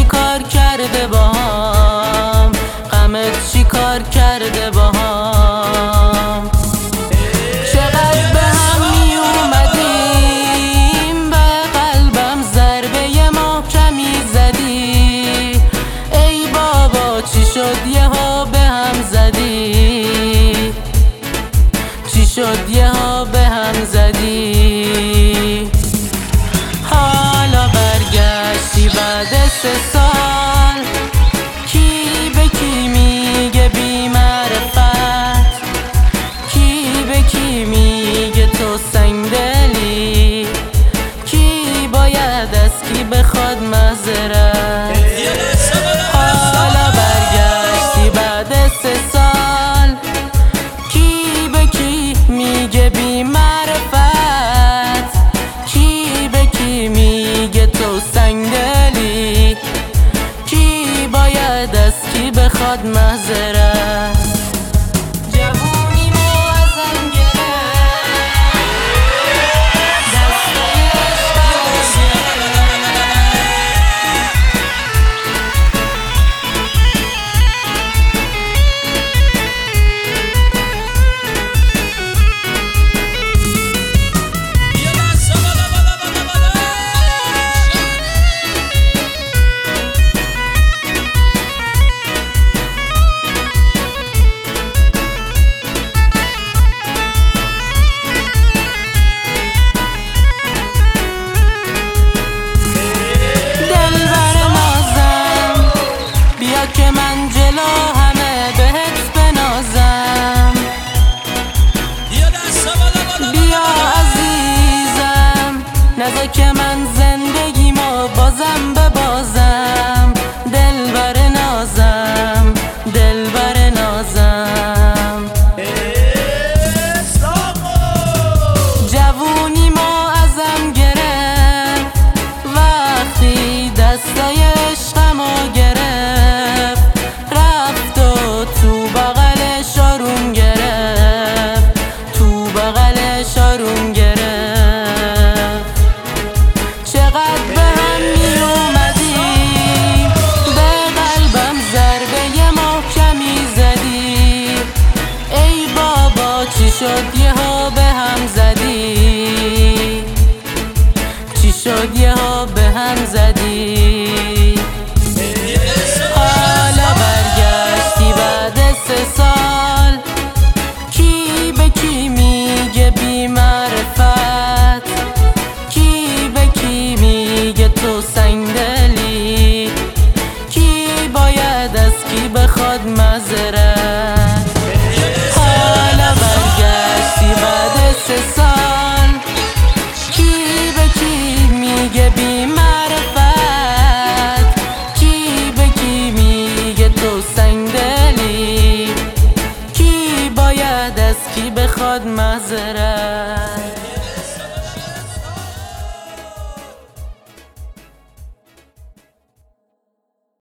کار کرده باهام، غمت چی کار کرده باهام. چقدر به هم می اومدیم، به قلبم ضربه محکمی زدی. ای بابا چی شد یهو به هم زدی، چی شد یهو به هم زدی. حالا برگشتی بعد 3 سال، کی به کی میگه بی معرفت، کی به کی میگه تو سنگدلی، کی باید از کی بخواد معذرت. حالا برگشتی بعد 3 سال، کی به کی میگه بی معرفت، کی به کی میگه تو سنگدلی، کی باید از کی بخواد معذرت. که من جلو همه بهت بنازم، بیا عزیزم نذار که من زندگیمو بازم ببازم. دلبر نازم، دلبر نازم، جوونیمو ازم گرفت وقتی دستای عشقمو گرفت، تو بغلش آروم گرفت، تو بغلش آروم گرفت. چقدر به هم می اومدیم، به قلبم ضربه محکمی زدی. ای بابا چی شد یهو به هم زدی، چی شد یهو به هم زدی. حالا برگشتی بعد 3 سال، کی به کی میگه بی معرفت، کی به کی میگه تو سنگدلی، کی باید از کی بخواد معذرت. حالا برگشتی بعد 3 سال، کی به کی میگه بی معرفت، کی به کی میگه تو سنگدلی، کی باید از کی بخواد معذرت.